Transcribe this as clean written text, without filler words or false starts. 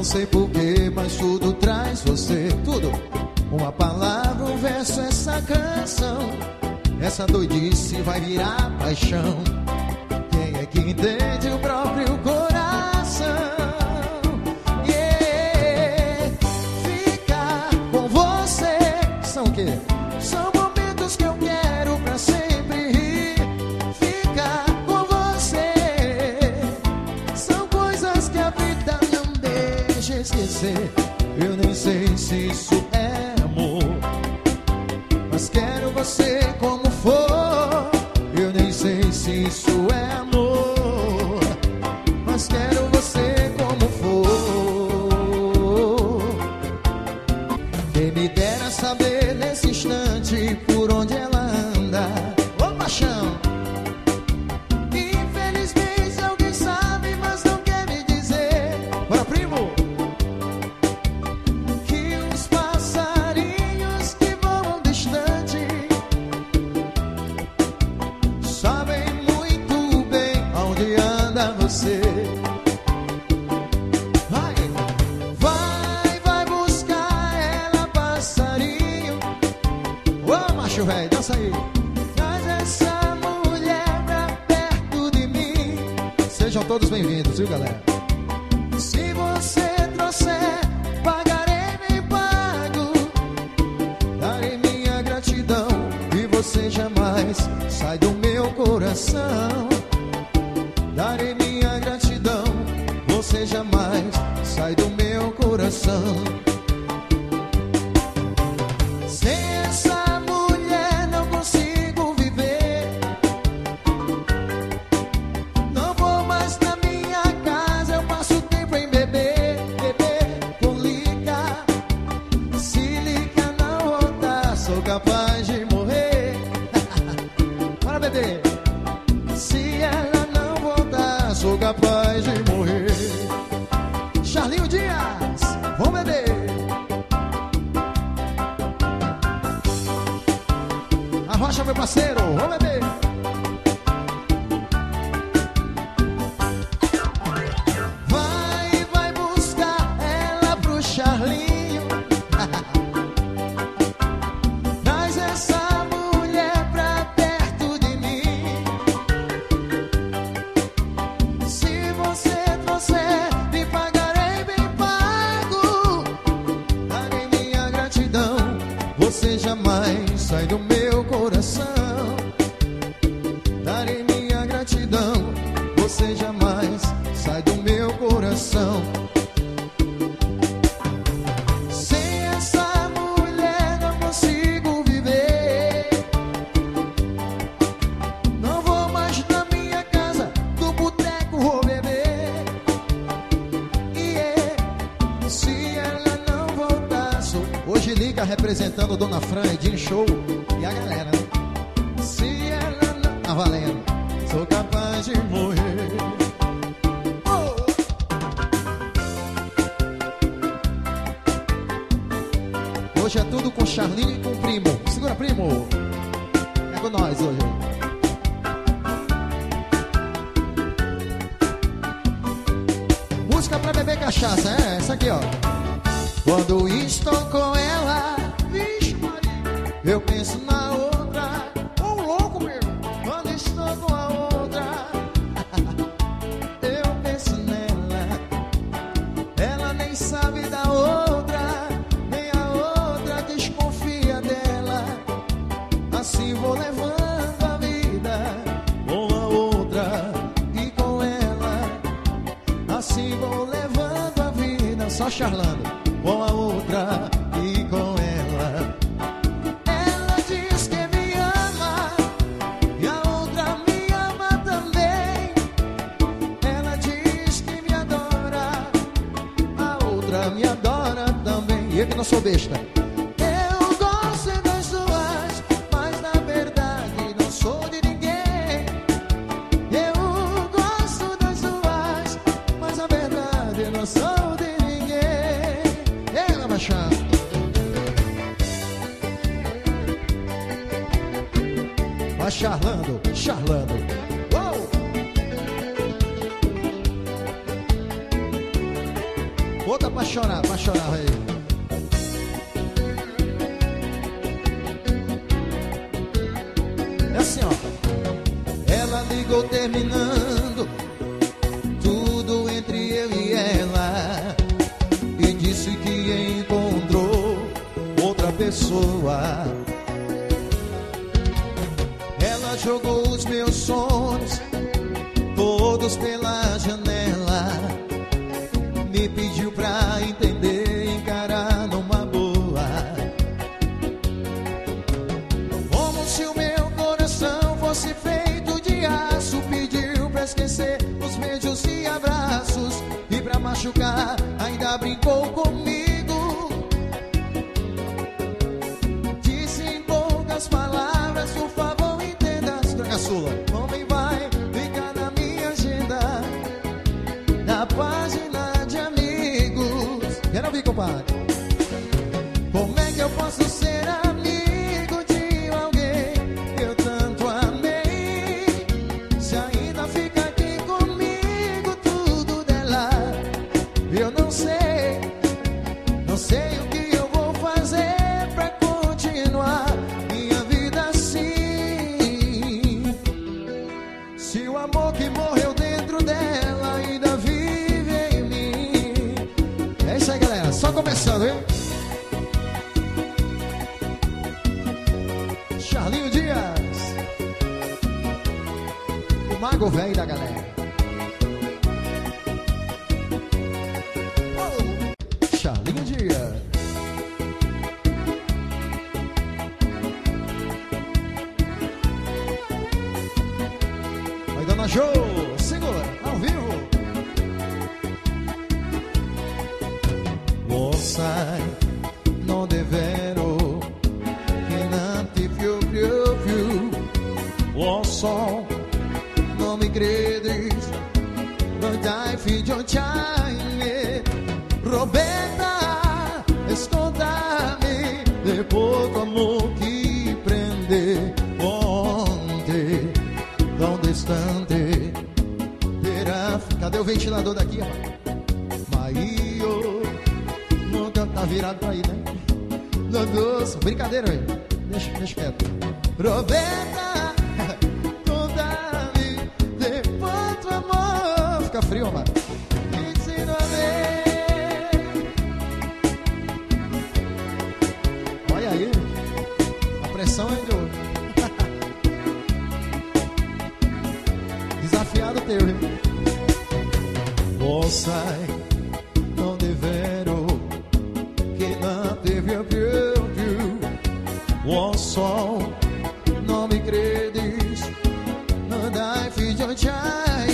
Não sei porquê, mas tudo traz você. Tudo. Uma palavra, um verso, essa canção. Essa doidice vai virar paixão. Quem é que entende o próprio coração? Yeah. Ficar com você são o quê? São momentos que eu quero pra sempre rir. Ficar com você são coisas que a vida não deixa esquecer. Eu nem sei se isso é amor, mas quero você como for. Eu nem sei se isso é amor, mas quero você como for. Quem me dera saber nesse instante por onde ela anda. Ô paixão! Infelizmente alguém sabe, mas não quer me dizer. Bora, primo! Que os passarinhos que voam distante sabem muito bem aonde anda você. Vai buscar ela, passarinho. Ô macho velho, dança aí. Traz essa mulher pra perto de mim. Sejam todos bem-vindos, viu, galera? Se você trouxer, pagarei bem pago. Darei minha gratidão e você jamais sai do meu coração. Darei minha gratidão, você jamais sai do meu coração. Sem essa mulher não consigo viver. Não vou mais na minha casa, eu passo tempo em beber, beber com lica. Se lica não voltar, sou capaz de morrer. Bora beber. Se ela não voltar, sou capaz de morrer. Charlinho Dias, vamos beber. Arrocha, meu parceiro, vamos beber. Vai buscar ela pro Charlinho. Traz essa mulher pra perto de mim. Se você trouxer, me pagarei bem pago. Darei minha gratidão, você jamais sai do meu coração. Darei minha gratidão, você jamais sai do meu coração. Sem essa mulher não consigo viver. Não vou mais na minha casa, do boteco vou beber. Se ela não voltar, sou... Hoje liga representando Dona Fran, Edinho Show e a galera, né? Se ela não... Tá valendo. Sou capaz de morrer. Hoje é tudo com Charlinho e com o primo. Segura, primo. É com nós hoje. Música pra beber cachaça, é essa aqui, ó. Quando estou com ela, vixe Maria, eu penso na outra. Ô louco mesmo. Quando estou com a outra, eu penso nela. Ela nem sabe da outra, nem a outra desconfia dela. Assim vou levando a vida com a outra e com ela. Assim vou levando a vida, só charlando, com a outra e com ela. Ela diz que me ama e a outra me ama também. Ela diz que me adora, a outra me adora também. E eu que não sou besta. Eu gosto das duas, mas na verdade não sou de ninguém. Eu gosto das duas, mas na verdade não sou de ninguém. Ela baixar. Vai charlando, charlando. Uou! Outra pra chorar, velho. É assim, ó. Ela ligou terminando tudo entre eu e ela e disse que encontrou outra pessoa. Ela jogou os meus sonhos todos pela janela, me pediu pra entender e encarar numa boa, como se o meu coração fosse feito de aço. Pediu pra esquecer os beijos e abraços, e pra machucar ainda brincou comigo. Disse em poucas palavras, por favor entenda, caçula, homem vai ficar na minha agenda, na página de amigos. Quero ouvir, compadre. Como é que eu posso ser amigo de alguém que eu tanto amei, se ainda fica aqui comigo tudo dela? Eu não sei o que eu vou fazer pra continuar minha vida assim, se o amor que morreu dentro dela ainda vive em mim. É isso aí, galera, só começando, hein? Charlinho Dias, o mago velho da galera. Oh, Charlinho Dias. Vai, dona Jo, segura, ao vivo. Lo sai, non è vero che non ti più. Lo so, non mi credi, non dai figlio c'hai. Roberta, escondami de pouco amor que prende ontem, tão distante. Cadê o ventilador daqui, rapaz? Maio, nunca tá virado pra aí, né? Doce, brincadeira, velho. Deixa quieto. Roberta, conta-me depois do amor. Fica frio, mano. Me ensina a ver. Olha aí, a pressão é de ouro. Desafiado teu, hein? Lo sai, non è vero che non teve più. Lo so, non mi credi, non dai figlio c'hai.